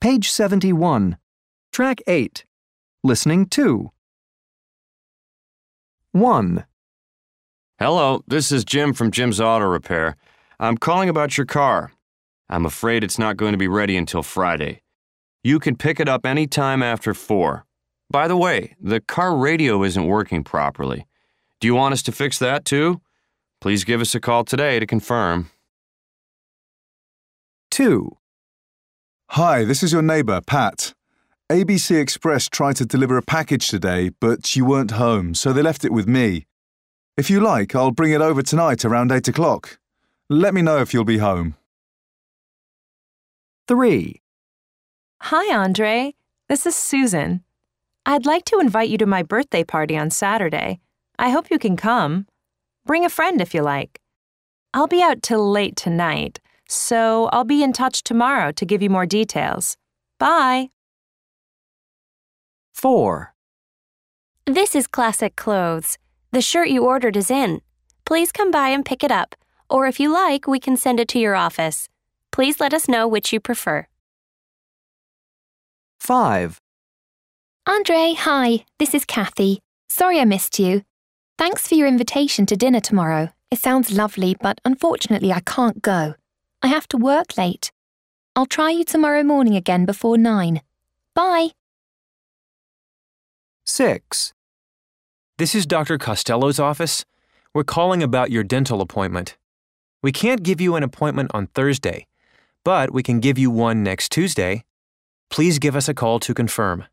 Page 71. Track 8. Listening 2. 1. Hello, this is Jim from Jim's Auto Repair. I'm calling about your car. I'm afraid it's not going to be ready until Friday. You can pick it up any time after 4. By the way, the car radio isn't working properly. Do you want us to fix that too? Please give us a call today to confirm. 2. Hi, this is your neighbour, Pat. ABC Express tried to deliver a package today, but you weren't home, so they left it with me. If you like, I'll bring it over tonight around 8 o'clock. Let me know if you'll be home. 3. Hi, Andre. This is Susan. I'd like to invite you to my birthday party on Saturday. I hope you can come. Bring a friend if you like. I'll be out till late tonight, so I'll be in touch tomorrow to give you more details. Bye. 4. This is Classic Clothes. The shirt you ordered is in. Please come by and pick it up, or if you like, we can send it to your office. Please let us know which you prefer. 5. Andre, hi. This is Kathy. Sorry I missed you. Thanks for your invitation to dinner tomorrow. It sounds lovely, but unfortunately I can't go. I have to work late. I'll try you tomorrow morning again before 9. Bye. 6. This is Dr. Costello's office. We're calling about your dental appointment. We can't give you an appointment on Thursday, but we can give you one next Tuesday. Please give us a call to confirm.